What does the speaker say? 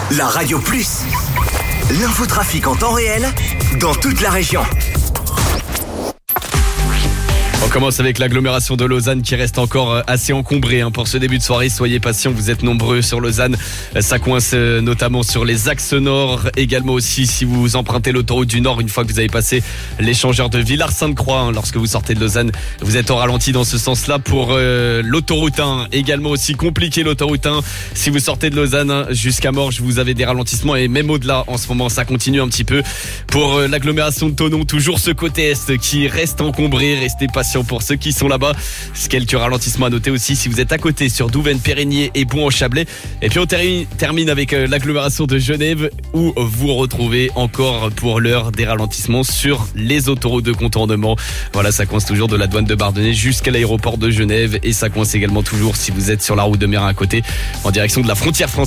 la Radio Plus. L'infotrafic en temps réel dans toute la région. On commence avec l'agglomération de Lausanne qui reste encore assez encombrée pour ce début de soirée. Soyez patients, vous êtes nombreux sur Lausanne. Ça coince notamment sur les axes nord. Également aussi si vous empruntez l'autoroute du Nord une fois que vous avez passé l'échangeur de Villars-Sainte-Croix. Lorsque vous sortez de Lausanne, vous êtes au ralenti dans ce sens-là. Pour l'autoroute 1, également aussi compliqué l'autoroute 1. Si vous sortez de Lausanne jusqu'à Morges, vous avez des ralentissements et même au-delà en ce moment, ça continue un petit peu. Pour l'agglomération de Thonon, toujours ce côté est qui reste encombré. Restez patients pour ceux qui sont là-bas. Quelques ralentissements à noter aussi si vous êtes à côté sur Douvaine, Périgny et Bouan-Chablais. Et puis on termine avec l'agglomération de Genève où vous retrouvez encore pour l'heure des ralentissements sur les autoroutes de contournement. Voilà, ça coince toujours de la douane de Bardonnay jusqu'à l'aéroport de Genève et ça coince également toujours si vous êtes sur la route de Mérin à côté en direction de la frontière française.